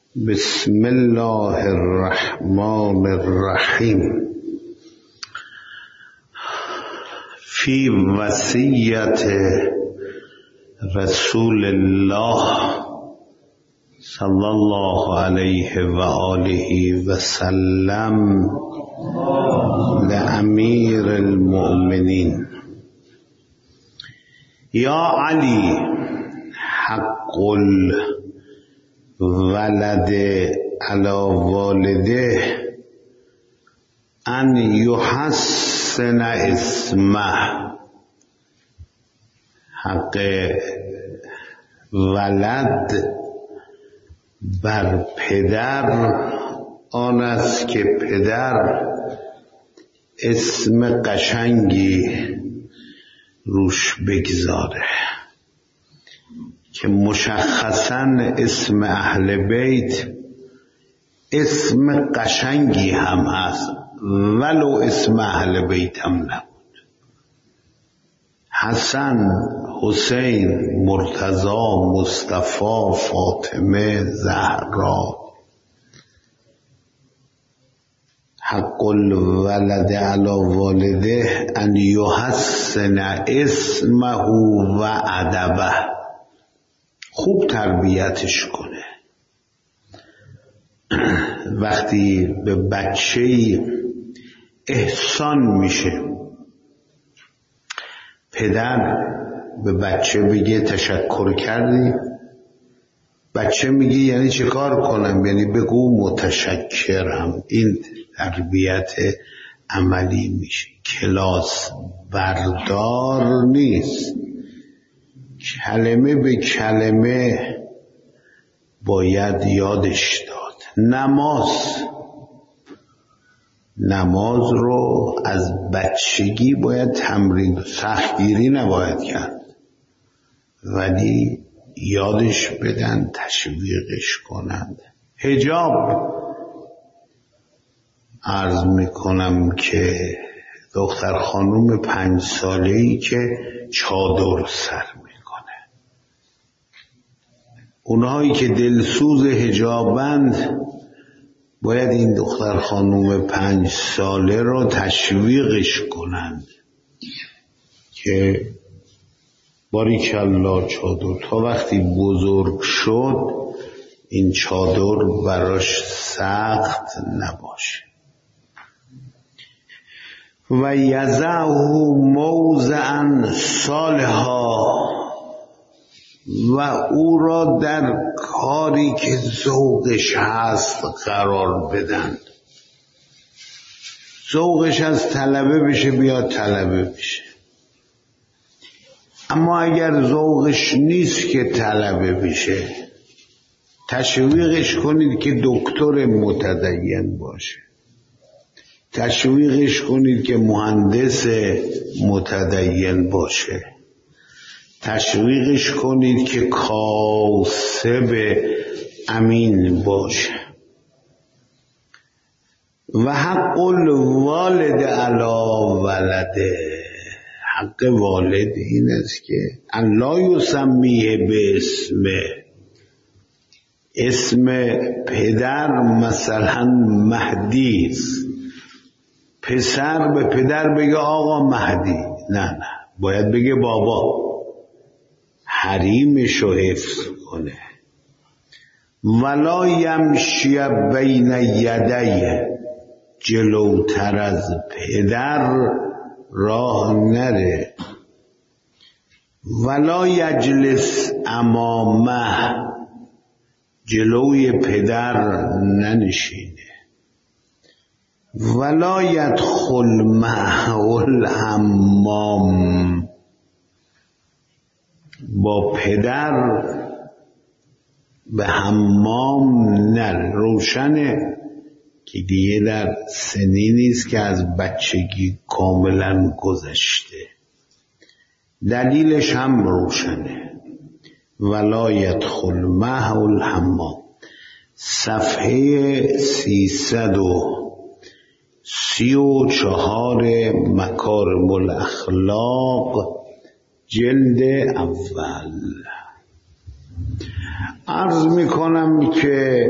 بسم الله الرحمن الرحیم. فی وصیت رسول الله صلی الله علیه و آله و سلم لامیر المؤمنین: یا علی، حق ولد علی والده ان یحسن اسمه. حق ولد بر پدر آن است که پدر اسم قشنگی روش بگذاره که مشخصاً اسم اهل بیت اسم قشنگی هم هست، ولو اسم اهل بیت هم نبود. حسن، حسین، مرتضی، مصطفی، فاطمه، زهرا. حق الولد علی والده ان یحسن اسمه و ادبه، خوب تربیتش کنه. وقتی به بچه‌ای احسان میشه، پدر به بچه بگه تشکر کردی، بچه میگه یعنی چه کار کنم؟ یعنی بگو متشکرم. این تربیت عملی میشه، کلاس بردار نیست. کلمه به کلمه باید یادش داد. نماز رو از بچگی باید تمرین، سختگیری نباید کرد، ولی یادش بدن، تشویقش کنند. حجاب عرض میکنم که دختر خانوم 5 ساله‌ای که چادر سر میکنه، اونهایی که دلسوز حجابند باید این دختر خانوم 5 ساله رو تشویقش کنند که باریکالله چادر، تا وقتی بزرگ شد این چادر براش سخت نباشه. و یضعه موضعا صالحا، و او را در کاری که ذوقش هست قرار بدن. ذوقش از طلبه بشه بیاد طلبه بشه، اما اگر ذوقش نیست که طلبه بشه، تشویقش کنید که دکتر متدین باشه، تشویقش کنید که مهندس متدین باشه، تشویقش کنید که کاسب امین باشه. و حق الوالد علی ولده، حق والد این است که الله یسمیه به اسم پدر، مثلا مهدی است، پسر به پدر بگه آقا مهدی، نه باید بگه بابا، حریمشو حفظ کنه. ولا یمشی بین یدیه، جلوتر از پدر راه نره. ولا یجلس امامه، جلوی پدر ننشینه. ولا یدخل معه الحمام، با پدر به حمام نره. روشنه که دیگه در سنی نیست که از بچگی کاملا گذشته، دلیلش هم روشنه. ولا یدخل معه الحمام، صفحه 334 مکارم الاخلاق، جلد اول. عرض میکنم که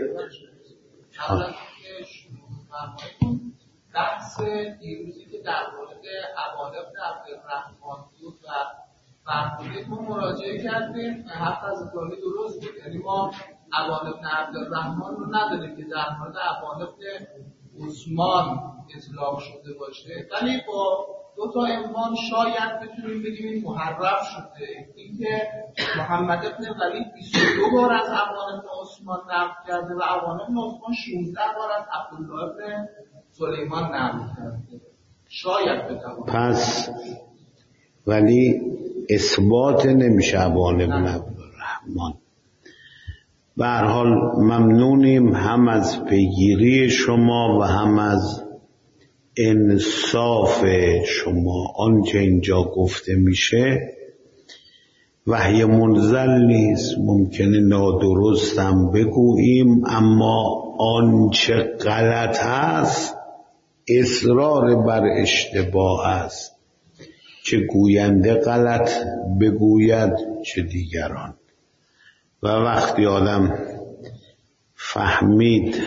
بحث دیروزی که در مورد ابان بن عبدالرحمن بود و فرمودید ما مراجعه کردیم، حرف از ابراهیمی درست بود، یعنی ما ابان بن عبدالرحمن رو نداریم که در مورد ابان بن عثمان اطلاق شده باشه، ولی با دو تا عنوان شاید بتونیم بگیم این محرف شده. اینکه محمد بن ولید 22 بار از ابان بن عثمان نقل کرده و ابان بن عثمان 16 بار از عبدالله بن سلیمان نقل کرده. شاید بتوان پس ولی اثبات نمیشه ابان بن عبدالرحمن. به هر حال ممنونیم هم از پیگیری شما و هم از انصاف شما. آنچه اینجا گفته میشه وحی منزل نیست، ممکنه نادرست هم بگوییم، اما آنچه غلط هست اصرار بر اشتباه است، چه گوینده غلط بگوید چه دیگران. و وقتی آدم فهمید،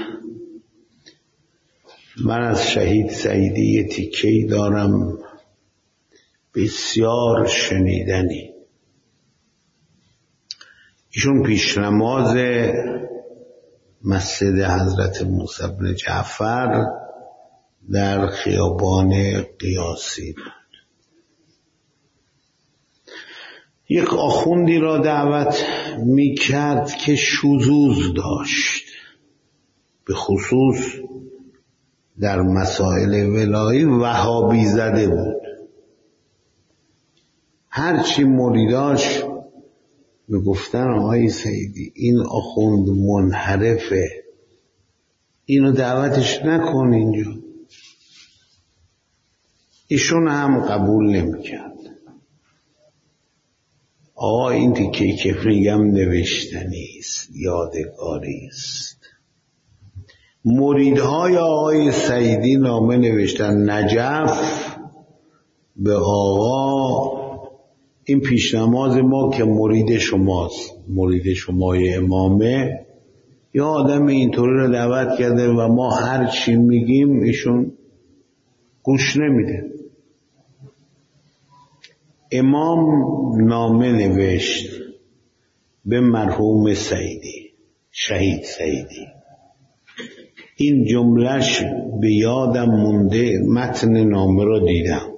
من از شهید سعیدی یه تیکه‌ای دارم بسیار شنیدنی. ایشون پیش نماز مسجد حضرت موسی بن جعفر در خیابان قیاسی بود. یک آخوندی را دعوت می کرد که شذوذ داشت، به خصوص در مسائل ولایی وهابی زده بود. هرچی مریداش میگفتن آقای سیدی این آخوند منحرفه، اینو دعوتش نکن اینجا، ایشون هم قبول نمیکرد. آقا این تیکه‌ای که میگم نوشتنی است، یادگاری است. مریدهای آقای سعیدی نامه نوشتن نجف به آقا این پیشنماز ما که مرید شماست، مرید شمای امامه، یا آدم اینطوری رو دعوت کرده و ما هر چی میگیم ایشون گوش نمیده. امام نامه نوشت به مرحوم سعیدی، شهید سعیدی. این جملهش به یادم مونده، متن نامه رو دیدم.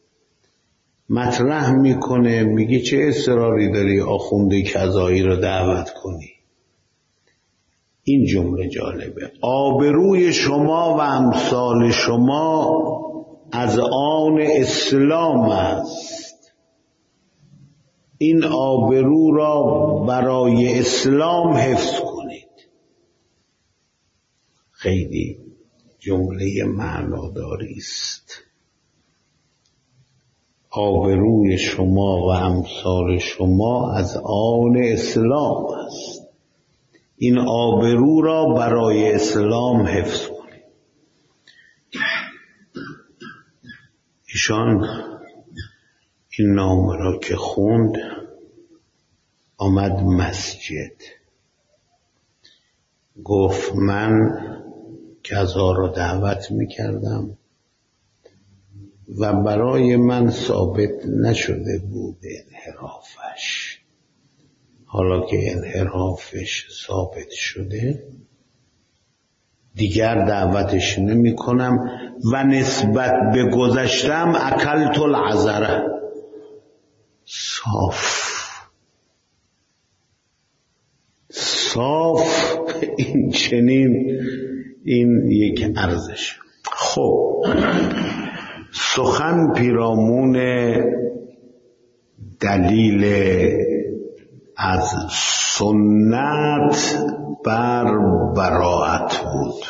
مطرح میکنه، میگه چه اصراری داری آخونده کذایی رو دعوت کنی. این جمله جالبه: آبروی شما و امثال شما از آن اسلام است، این آبرو را برای اسلام حفظ کنید. خیلی جمله معناداری است. آبروی شما و امثال شما از آن اسلام است، این آبرو را برای اسلام حفظ کنید. ایشان این نامه را که خوند آمد مسجد، گفت من کذا را دعوت میکردم و برای من ثابت نشده بود انحرافش. حالا که انحرافش ثابت شده دیگر دعوتش نمی کنم و نسبت به گذشتم اکلت العذره. صاف این چنین، این یک ارزش. خب سخن پیرامون دلیل از سنت بر براءت بود.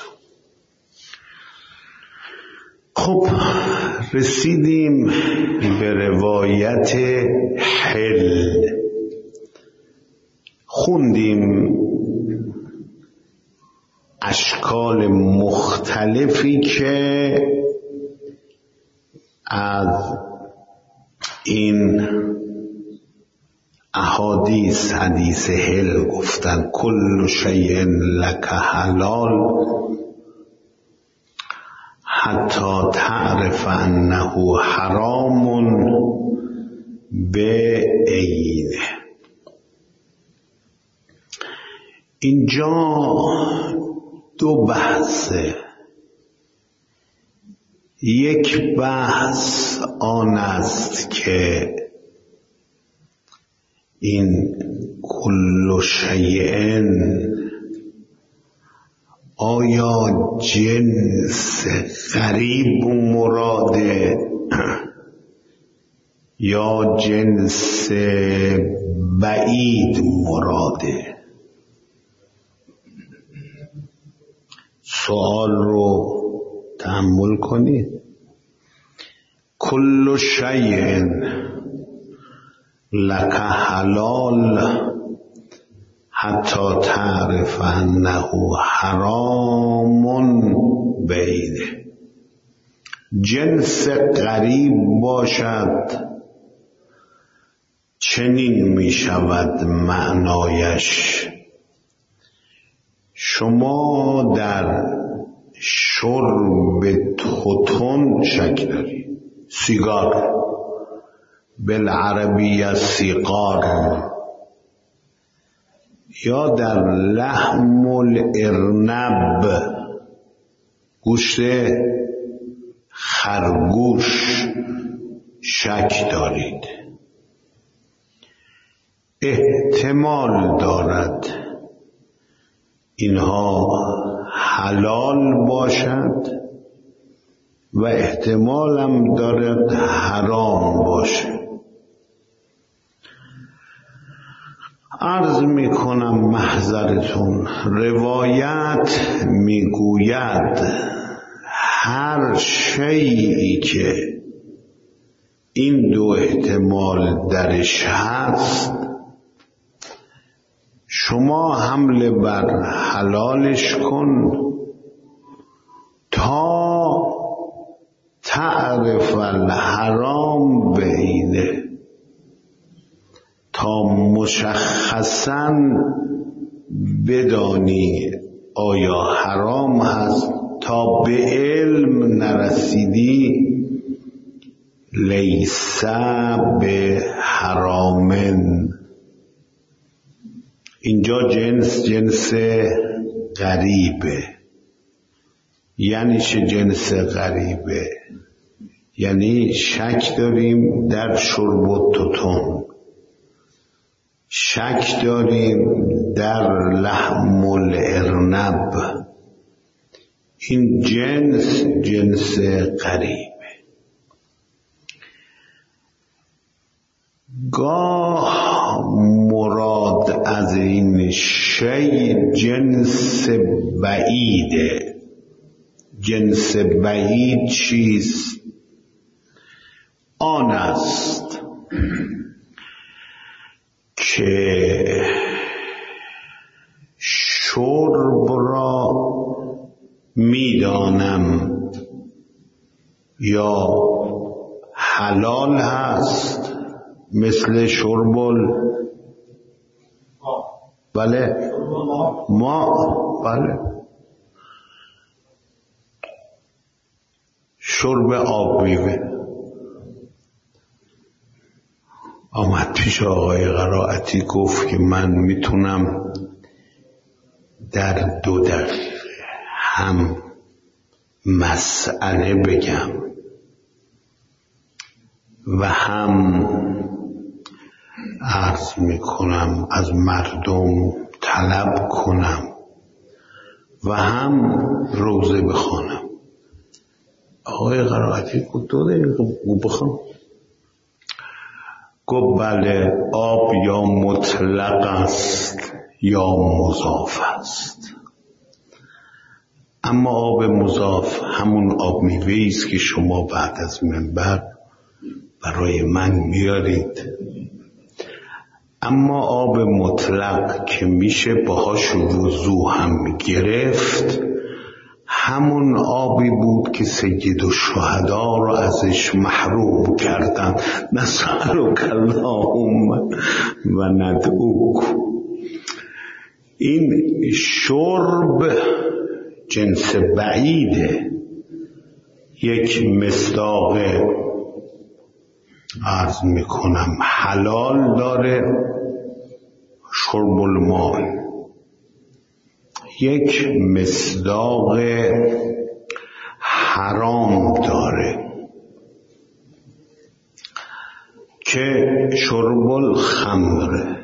خب رسیدیم به روایت حل. خوندیم اشکال مختلفی که از این احادیث حدیث هل گفتن کل شیء لک حلال حتی تعرف انه حرام به عینه. اینجا دو بحثه. یک بحث آن است که این کل شیء آیا جنس غریب مراده یا جنس بعید مراده؟ سوال رو تأمل کنید. کل شیء لک حلال حتی تعرف انه حرام بینه. جنس غریب باشد چنین می شود معنایش. شما در شرب توتون شک دارید، سیگار، بالعربی سیگار، یا در لحم الارنب، گوشت خرگوش شک دارید. احتمال دارد اینها حلال باشد و احتمال هم دارد حرام باشد. عرض می کنم محضرتون، روایت می گوید هر شیئی که این دو احتمال درش هست شما حمله بر حلالش کن تا تعرف الحرام بینه، تا مشخصاً بدانی آیا حرام هست. تا به علم نرسیدی لیس به حرامن. اینجا جنس غریبه. یعنی چه جنس غریبه؟ یعنی شک داریم در شرب توتون، شک داریم در لحم الارنب. این جنس غریبه. گاه مراد از این شی جنس بعیده. جنس بعید چیست؟ آن است که شرب را میدانم یا حلال هست، مثل شرب بله شرب آب میوه. آمد پیش آقای قرائتی گفت که من میتونم در 2 دقیقه هم مسئله بگم و هم عرض میکنم از مردم طلب کنم و هم روزه بخوانم. آقای قرائتی گفت 2 دقیقه بخوام. گفت بله، آب یا مطلق است یا مضاف است. اما آب مضاف همون آب میوه‌ای است که شما بعد از منبر برای من میارید. اما آب مطلق که میشه باهاش وضو هم گرفت، همون آبی بود که سید الشهدا رو ازش محروم کردن. نسألک اللهم و ندعوک. این شرب جنس بعیده، یک مصداق عرض میکنم حلال داره شرب الماء، یک مصداق حرام داره که شرب الخمر.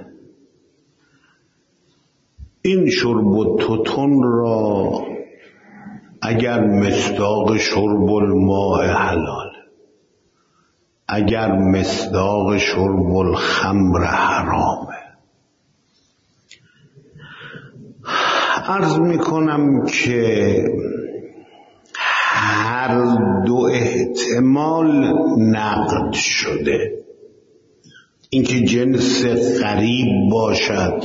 این شرب التتن را اگر مصداق شرب الماء حلال، اگر مصداق شرب الخمر حرامه. عرض میکنم که هر دو احتمال نقد شده. اینکه جنس غریب باشد،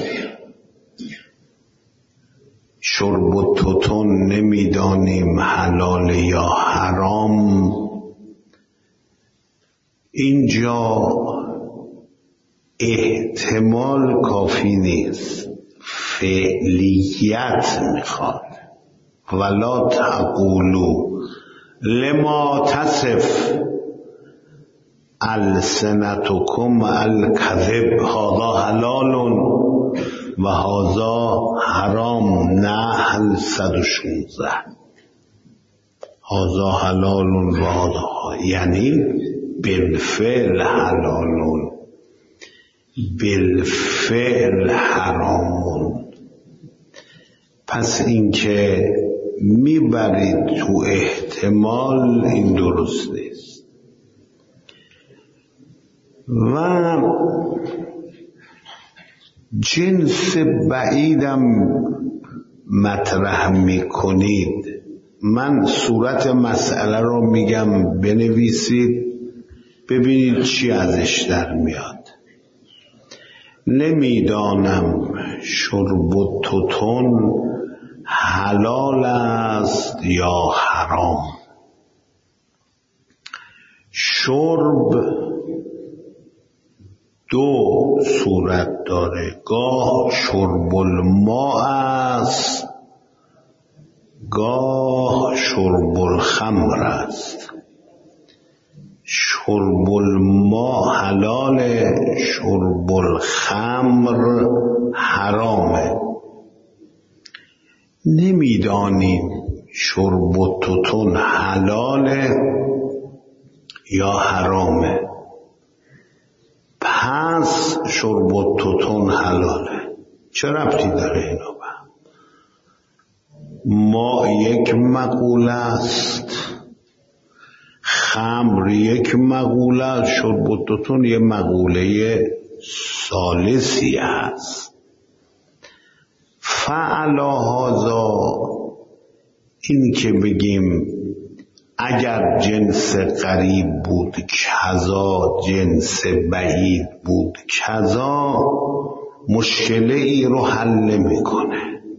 شرب التتن نمیدانیم حلال یا حرام، اینجا احتمال کافی نیست، فعلیت میخواد. ولا تقولوا لما تصف السنتکم الکذب هذا حلال و هذا حرام. نحل 116 هذا حلال و هذا، یعنی بالفعل حلال بالفعل حرام. پس اینکه میبرید تو احتمال، این درست نیست. و جنس بعیدم مطرح میکنید. من صورت مسئله رو میگم بنویسید ببینید چی ازش در میاد. نمیدانم شرب التتن حلال است یا حرام. شرب دو صورت داره، گاه شرب الماء است، گاه شرب الخمر است. شرب الماء حلاله، شرب الخمر حرامه. نمیدانیم شرب التتن حلاله یا حرامه، پس شرب التتن حلاله. چه ربطی داره اینا به هم؟ ما یک مقوله است، خمر یک مقوله است، شرب التتن یک مقوله ثالثی است. فعلا هذا، این که بگیم اگر جنس قریب بود کذا، جنس بعید بود کذا، مشکله ای رو حل میکنه.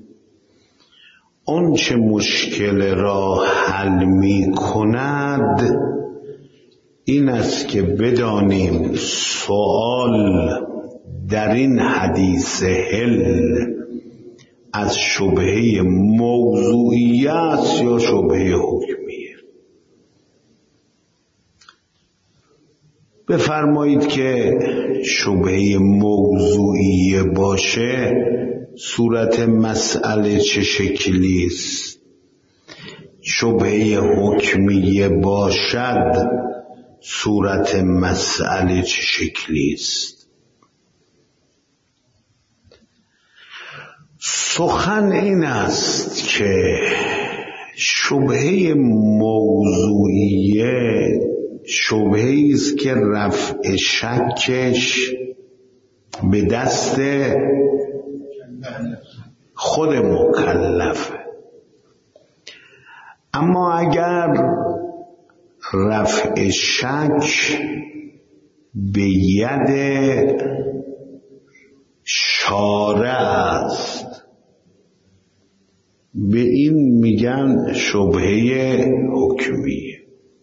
اون چه مشکل را حل میکند این است که بدانیم سوال در این حدیث حل از شبهه موضوعیت یا شبهه حکمیه. بفرمایید که شبهه موضوعیه باشه، صورت مسئله چه شکلی است؟ شبهه حکمیه باشد، صورت مسئله چه شکلی است؟ سخن این است که شبهه موضوعیه شبهه است که رفع شکش به دست خود مکلفه. اما اگر رفع شک به ید شارع است، به این میگن شبهه حکمیه.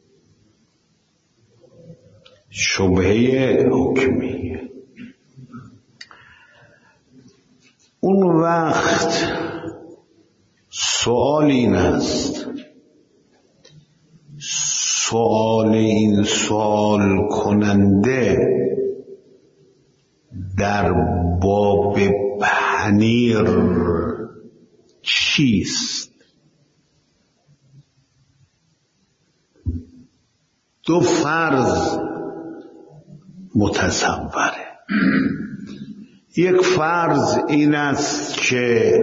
شبهه حکمیه. اون وقت سوال این است، سوال این سوال کننده در باب پنیر چیست؟ دو فرض متصوره. یک فرض این است که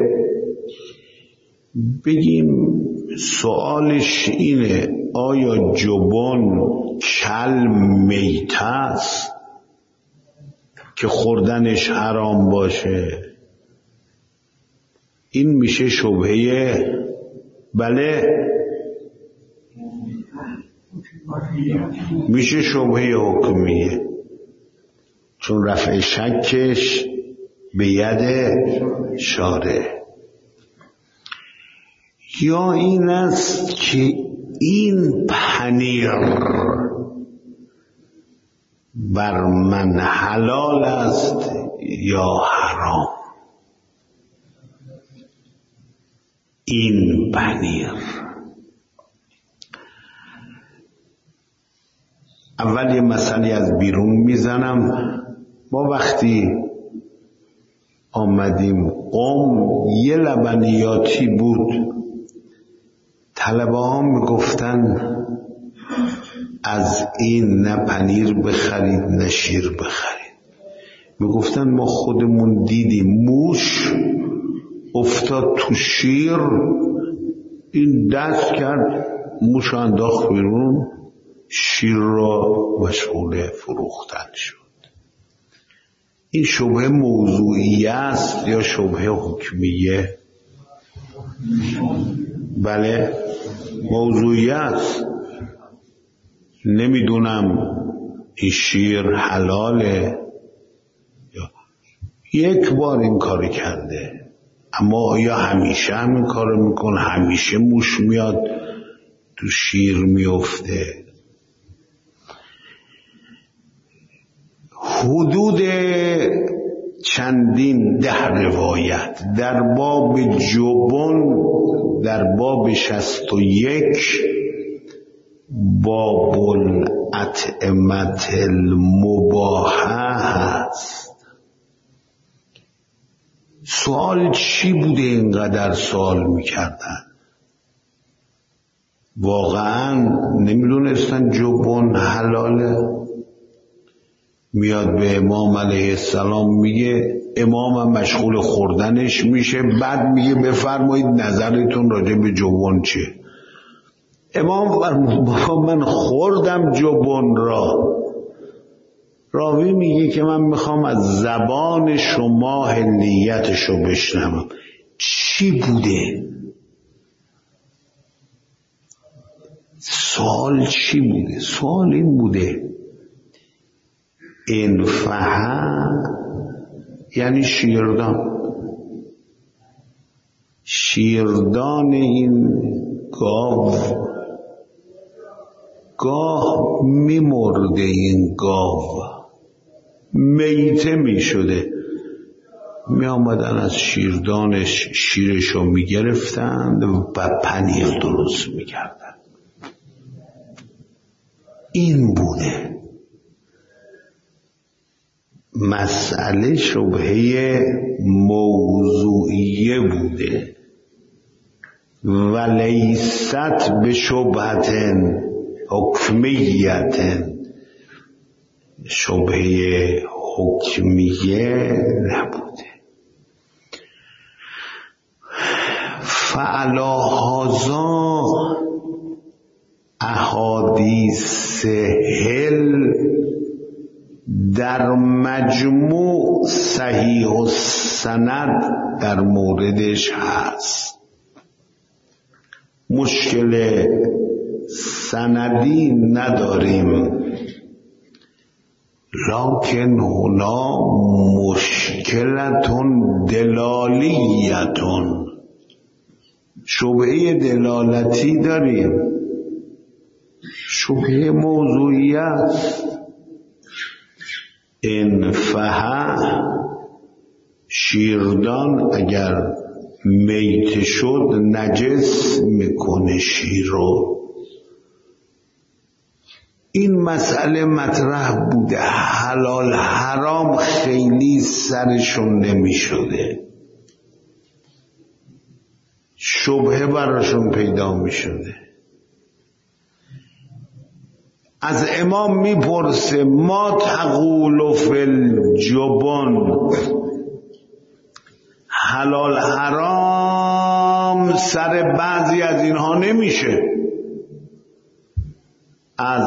بگیم سوالش اینه آیا جبن کل میت است که خوردنش حرام باشه؟ این میشه شبهه، بله میشه شبهه حکمیه، چون رفع شکش به ید شارع. یا این است که این پنیر بر من حلال است یا حرام. این پنیر اول یه مسئله از بیرون میزنم. ما وقتی آمدیم قم یه لبنیاتی بود، طلبه ها میگفتن از این نه پنیر بخرید نه شیر بخرید. میگفتن ما خودمون دیدیم موش افتاد تو شیر، این دست کرد موش انداخت بیرون، شیر را مشغول فروختن شد. این شبهه موضوعیه است یا شبهه حکمیه؟ بله موضوعیه است. نمیدونم این شیر حلاله یا یک بار این کاری کرده، اما آیا همیشه همین کارو میکنه؟ همیشه موش میاد تو شیر میفته؟ حدود چندین 10 روایت در باب جبن در باب 61 باب الاطعمة المباحه هست. سوال چی بوده اینقدر سوال میکردن؟ واقعا نمیدونستن جبن حلاله؟ میاد به امام علیه السلام میگه، امام مشغول خوردنش میشه، بعد میگه بفرمایید نظرتون راجع به جبن چه؟ امام فرمود من خوردم جبن را. راوی میگه که من میخوام از زبان شما حلیتشو بشنوم، چی بوده؟ سوال چی بوده؟ سوال این بوده انفحه یعنی شیردان این گاه میمرده، این گاو میته میشده، می آمدن از شیردانش شیرشو میگرفتند و پنیر درست میکردن. این بوده مسئله. شبهه موضوعیه بوده و لیست به شبهت حکمیت، شبهه حکمیه نبوده. فعلا هذا احادیث هل در مجموع صحیح و سند در موردش هست. مشکل سندی نداریم، لکن هنا مشکلتون دلالیتون، شبهه دلالتی داریم، شبهه موضوعیت. انفحه، شیردان اگر میت شد نجس میکنه شیر رو. این مسئله مطرح بوده، حلال حرام خیلی سرشون نمی شده، شبهه براشون پیدا می شده. از امام می پرسه ما تقول فی الجبن، حلال حرام سر بعضی از اینها نمیشه. از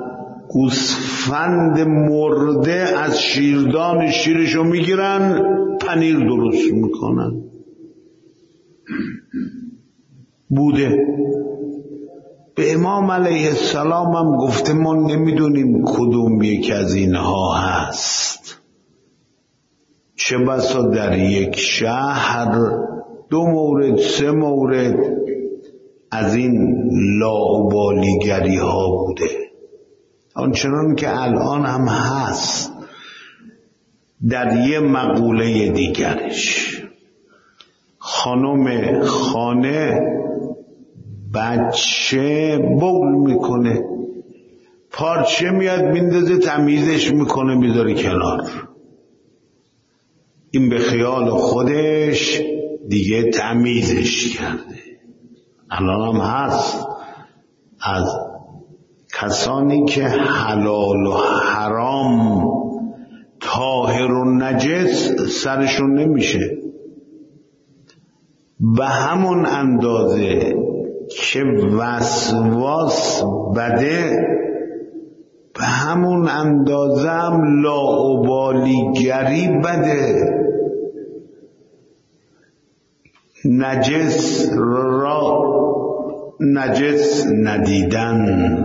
گوسفند مرده از شیردان شیرشو میگیرن پنیر درست میکنن. بوده. به امام علیه السلام هم گفته ما نمیدونیم کدوم یک از اینها هست، چه بسا در یک شهر 2 مورد 3 مورد از این لاابالیگری ها بوده، آنچنان که الان هم هست. در یه مقوله دیگرش خانم خانه بچه بول میکنه، پارچه میاد میندازه تمیزش میکنه میذاره کنار، این به خیال خودش دیگه تمیزش کرده. الان هم هست از کسانی که حلال و حرام طاهر و نجس سرشون نمیشه. به همون اندازه که وسواس بده، به همون اندازه هم لاابالیگری بده. نجس را نجس ندیدن.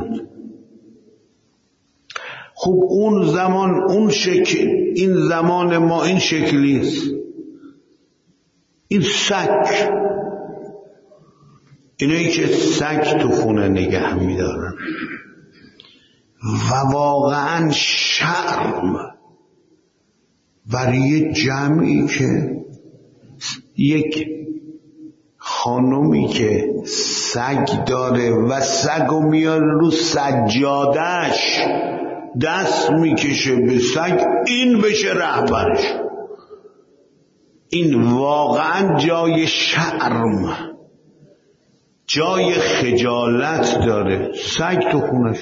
خب اون زمان اون شکل، این زمان ما این شکلیست. این سگ، اینایی که سگ تو خونه نگه میدارن و واقعا شرم برای جمعی که یک خانومی که سگ داره و سگو میاره رو سجادش دست میکشه به سگ، این بشه رهبرش. این واقعا جای شرم، جای خجالت داره. سگ تو خونش.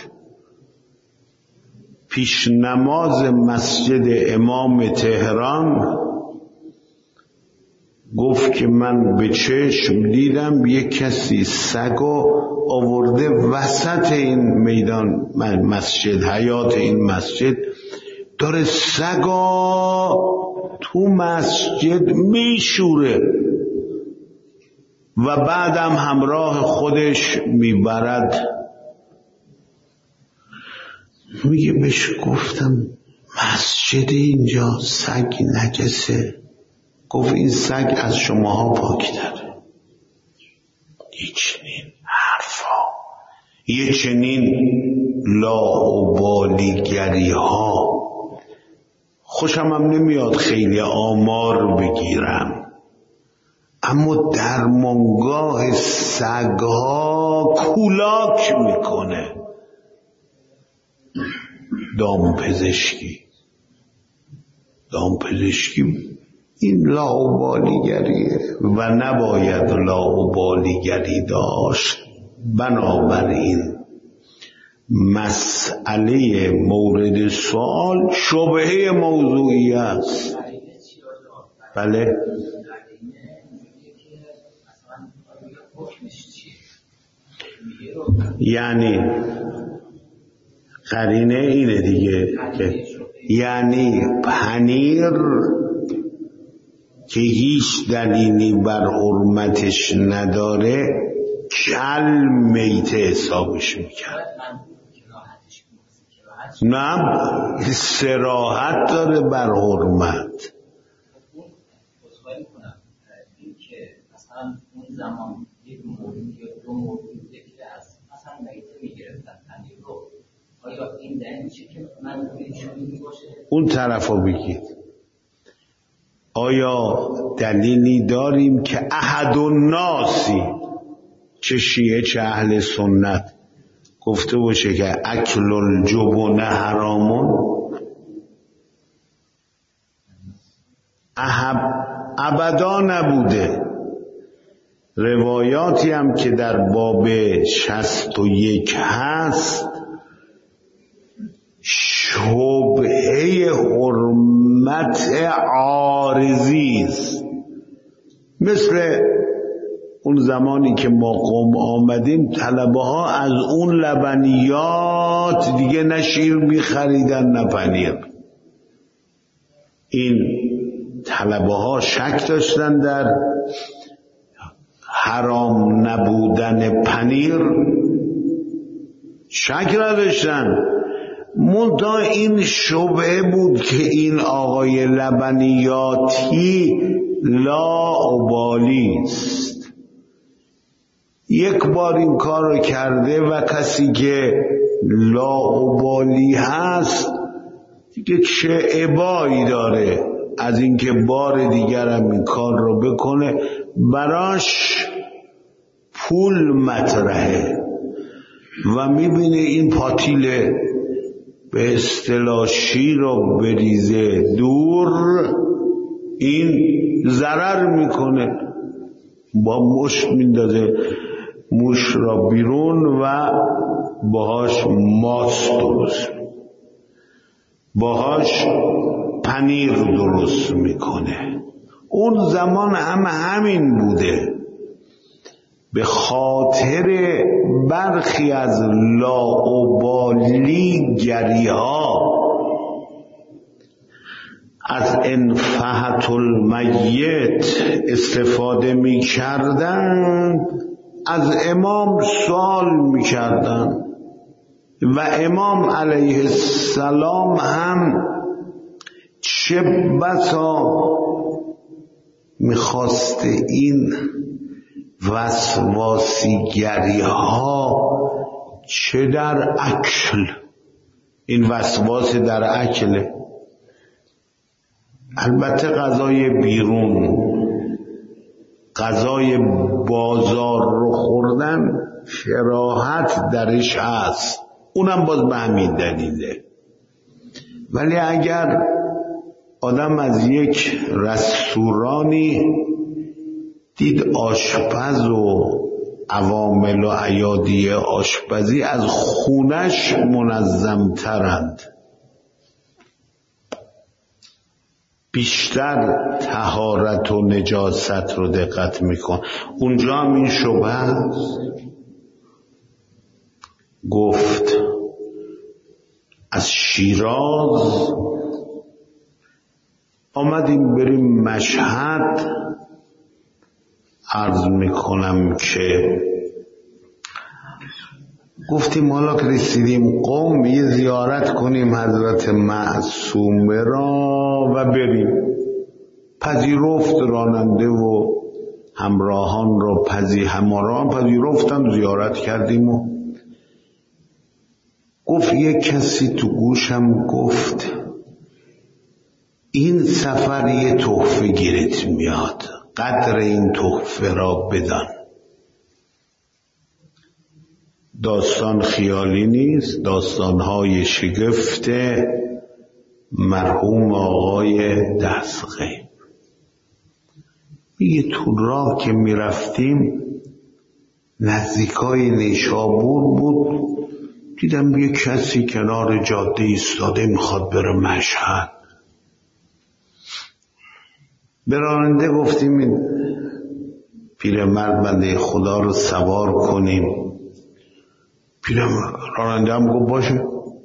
پیش نماز مسجد امام تهران گفت که من به چشم دیدم یک کسی سگو آورده وسط این میدان مسجد، حیات این مسجد، داره سگو تو مسجد میشوره و بعدم همراه خودش میبرد. میگه بهش گفتم مسجد اینجا سگ نجسه. گفت این سگ از شماها پاک‌تره. یه چنین حرفا، یه چنین لاابالیگری ها. خوشم هم نمیاد خیلی آمار بگیرم، اما درمانگاه سگها کولاک میکنه. دامپزشکی این لاابالیگریه و نباید لاابالیگری داشت. بنابراین مسئله مورد سوال شبهه موضوعی است. بله یعنی قرینه اینه دیگه که یعنی پنیر که هیچ دلیلی بر حرمتش نداره کل میته حسابش میکرد. نه صراحت داره بر حرمت. زمان یک مورد یا دو مورد که از مثلا میته میگرفتن پنیر رو، آیا این دلیل میشه که منظورشون این باشه؟ اون طرف رو بگید. آیا دلیلی داریم که احد الناسی، چه شیعه چه اهل سنت، گفته باشه که اکل الجبن حرامون؟ ابدا نبوده. روایاتی هم که در باب 61 هست شبهه حرمت عارضی است. مثل اون زمانی که ما قم آمدیم طلبه ها از اون لبنیات دیگه نه شیر می‌خریدن نه پنیر. این طلبه ها شک داشتن در حرام نبودن پنیر، شک نداشتن، منتها این شبهه بود که این آقای لبنیاتی لاابالی است. یک بار این کار رو کرده و کسی که لاابالی هست دیگه چه ابایی داره از اینکه بار دیگر هم این کار رو بکنه؟ براش پول مطرحه و میبینه این پاتیل به اصطلاح شیر رو بریزه دور، این ضرر میکنه، با مشت میندازه موش را بیرون و باهاش ماست درست، باهاش پنیر درست میکنه. اون زمان هم همین بوده. به خاطر برخی از لاابالی گریها از انفحت المیت استفاده می کردن، از امام سوال می کردن و امام علیه السلام هم چه بسا میخواست این وسواسیگری ها چه در اکل، این وسواس در اکله، البته غذای بیرون، غذای بازار رو خوردن کراهت درش هست، اونم باز به همین دلیله. ولی اگر آدم از یک رستورانی دید آشپز و عوامل و ایادی آشپزی از خونش منظم ترند، بیشتر طهارت و نجاست رو دقت میکن، اونجا هم این شبه هست. گفت از شیراز آمدیم بریم مشهد، عرض میکنم که گفتیم حالا که رسیدیم قم یه زیارت کنیم حضرت معصومه را و بریم. پذیرفت راننده و همراهان را، همراهان پذیرفتن، زیارت کردیم و گفت یک کسی تو گوشم گفت این سفر یه تحفه گیرت میاد، قدر این تحفه را بدان. داستان خیالی نیست، داستانهای شگفت مرحوم آقای دستغیب. میگه تو راه که میرفتیم نزدیکای نیشابور بود، دیدم یه کسی کنار جاده ایستاده میخواد بره مشهد. به راننده گفتیم این پیرمرد بنده خدا رو سوار کنیم. راننده هم گفت باشه.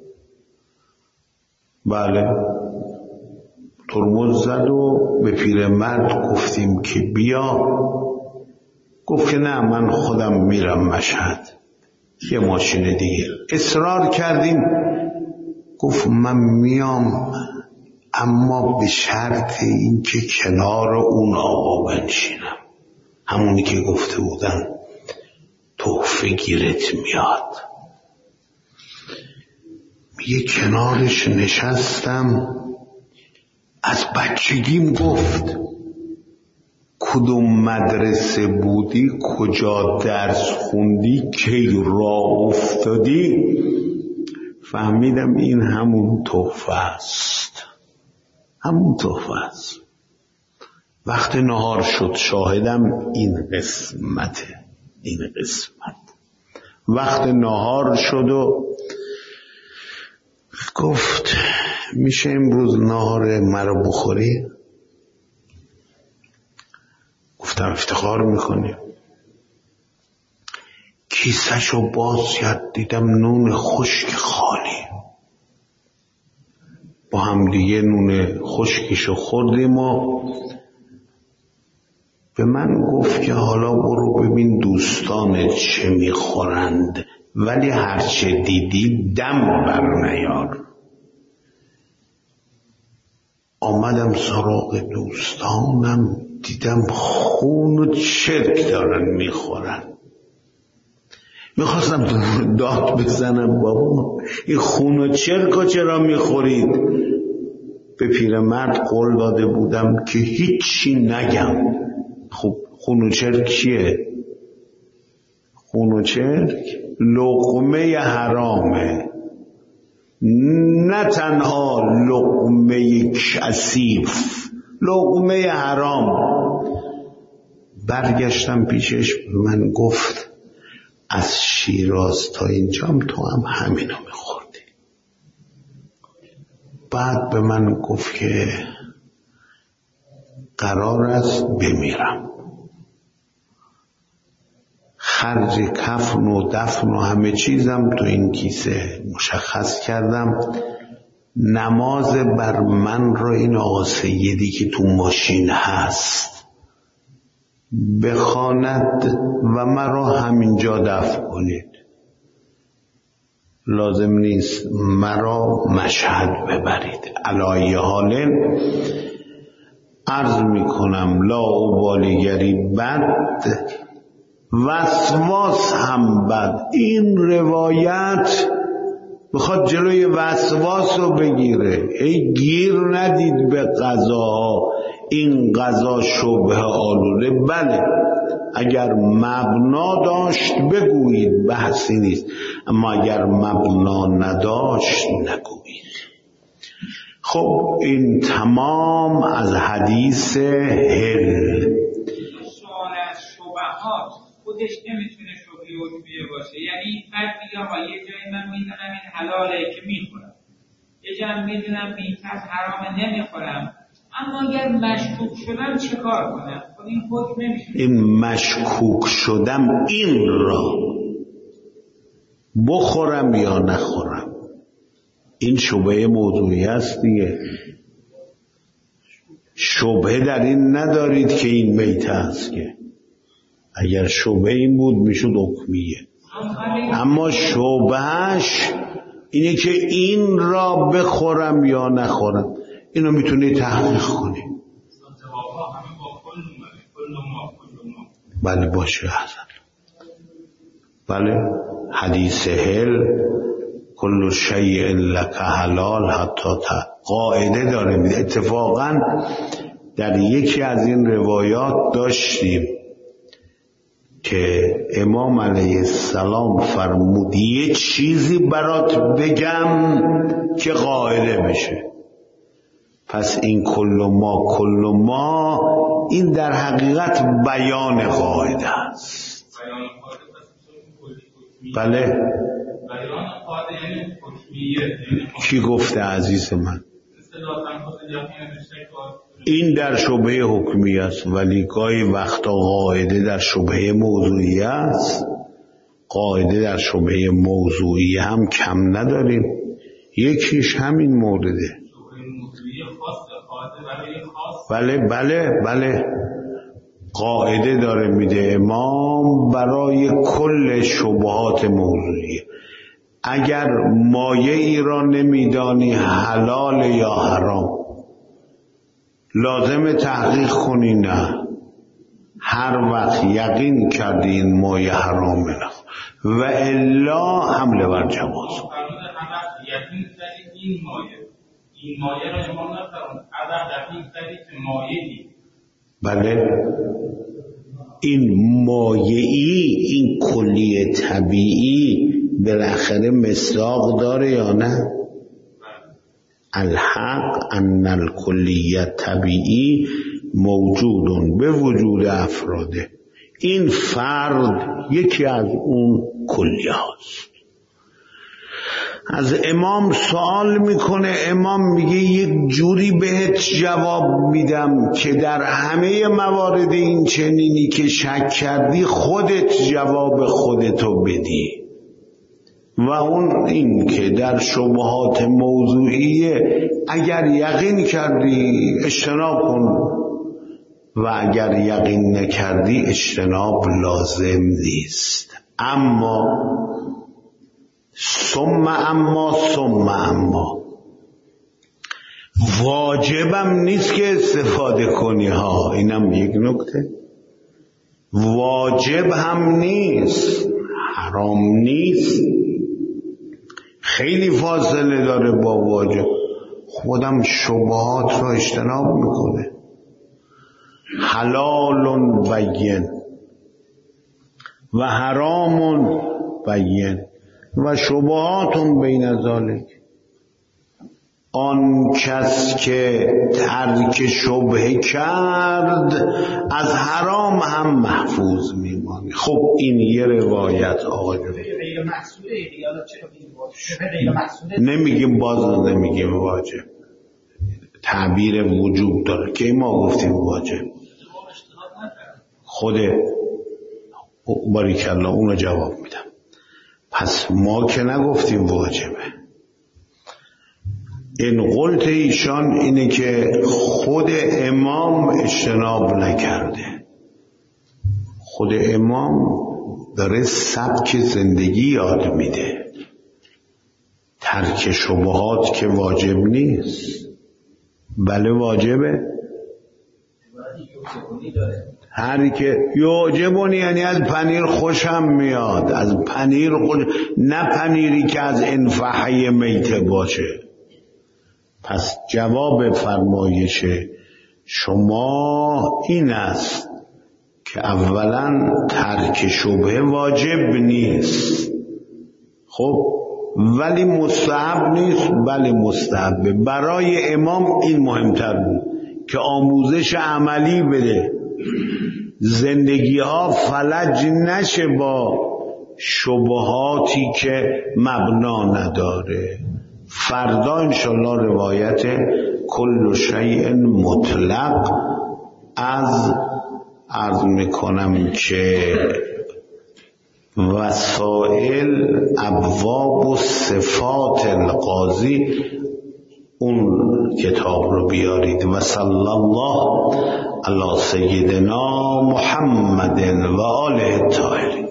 بله، ترمز زد و به پیرمرد گفتیم که بیا. گفت که نه، من خودم میرم مشهد، یه ماشین دیگه. اصرار کردیم، گفت من میام اما به شرط این که کنار اون آقا بنشینم. همونی که گفته بودن تحفه گیرت میاد. میگه کنارش نشستم، از بچگیم گفت کدوم مدرسه بودی، کجا درس خوندی، کی راه افتادی. فهمیدم این همون تحفه است، همون تحفه است. وقت نهار شد، شاهدم این قسمته، این قسمت. وقت نهار شد و گفت میشه امروز نهار مرا بخوری؟ گفتم افتخار میکنی. کیسه‌شو باز کرد، دیدم نون خشک خالی. با هم دیگه نون خشکشو خوردیم و به من گفت که حالا برو ببین دوستانت چه میخورند، ولی هرچه دیدی دم بر نیار. آمدم سراغ دوستانم، دیدم خون و چرک دارن میخورن. میخواستم داد بزنم بابا این خون و چرک چرا میخورید؟ به پیرمرد قول داده بودم که هیچی نگم. خب خون و چرک چیه؟ خون و چرک لقمه حرامه، نه تنها لقمه کثیف، لقمه حرام. برگشتم پیشش، من گفت از شیراز تا اینجام تو هم همینو میخوردی. بعد به من گفت که قرار است بمیرم، خرج کفن و دفن و همه چیزم تو این کیسه مشخص کردم. نماز بر من رو این آقا سیدی که تو ماشین هست بخواند و مرا همینجا دفن کنید. لازم نیست مرا مشهد ببرید. علای حال عرض میکنم لا ابالیگری بد، وسواس هم بد. این روایت بخواد جلوی وسواس رو بگیره. ای گیر ندید به قضاها، این قضا شبه آلوده. بله اگر مبنا داشت بگویید، بحثی نیست، اما اگر مبنا نداشت نگویید. خب این تمام از حدیث هل. سوال از شبهات خودش نمیتونه شبهه عرفیه باشه. یعنی فرد میگه آقا یه جایی من میدونم این حلاله که میخورم، یه جایی میدونم میتت حرامه نمیخورم، اما اگر مشکوک شدم چه کار کنم؟ خب این حکم نمیشه. این مشکوک شدم این را بخورم یا نخورم، این شبهه موضوعی است دیگه. شبهه در این ندارید که این میته است، که اگر شبهه این بود میشد حکمیه. اما شبهش اینه که این را بخورم یا نخورم. اینو میتونی تحقیق کنی. بله باشه حسن. بله حدیث هل کل شیء لک حلال حتی قاعده داره. اتفاقا در یکی از این روایات داشتیم که امام علیه السلام فرمود یه چیزی برات بگم که قاعده بشه. پس این کل ما این در حقیقت بیان قاعده است. بله بیان قاعده یعنی حکمیه. کی گفته عزیز من؟ این در شبهه حکمی است، ولی گاهی وقتا قاعده در شبهه موضوعی است. قاعده در شبهه موضوعی هم کم نداریم، یکیش همین مورده. بله قاعده داره میده امام برای کل شبهات موضوعی. اگر مایه ای را نمیدانی حلال یا حرام، لازم تحقیق کنی. نه هر وقت یقین کردی این مایه حرامه نخور و الا حمله بر جواز. یقین کردی این مایه را شما نفرمون اگر دقیق کردی که مایه دید. بله این مایعی، این کلی طبیعی بالاخره مصداق داره یا نه؟ الحق ان الکلیت طبیعی موجودون به وجود افراده. این فرد یکی از اون کلیه هاست. از امام سوال میکنه، امام میگه یک جوری بهت جواب میدم که در همه موارد این چنینی که شک کردی خودت جواب خودتو بدی، و اون این که در شبهات موضوعیه اگر یقین کردی اجتناب کن و اگر یقین نکردی اجتناب لازم نیست. اما ثم اما واجبم نیست که استفاده کنی ها، اینم یک نکته. واجب هم نیست، حرام نیست، خیلی فاصله داره با واجب. خودم شبهات رو اجتناب میکنه. حلال بین و حرام بین و شبهات بین ذالک. آن کس که ترک شبهه کرد از حرام هم محفوظ میمانه. خب این یه روایت آقا جون نمیگیم، باز نمیگیم واجب، تعبیر وجوب داره که ما گفتیم واجب. خود باریکالله اونو جواب میدم. پس ما که نگفتیم واجبه. این قلت ایشان اینه که خود امام اجتناب نکرده. خود امام داره سبک زندگی یاد میده. ترک شبهات که واجب نیست. بله واجبه. هر که یعجبونی یعنی از پنیر خوشم میاد، از پنیر نه پنیری که از انفحه میته باشه. پس جواب فرمایش شما این است که اولا ترک شبهه واجب نیست، خب ولی مستحب نیست. بله مستحبه. برای امام این مهمتر بود که آموزش عملی بده، زندگی ها فلج نشه با شبهاتی که مبنا نداره. فردا انشالله روایت کل شیء مطلق از عرض میکنم که وسائل ابواب و صفات القاضی اون کتاب رو بیارید. و صلی الله علی سیدنا محمد و آله الطاهرین.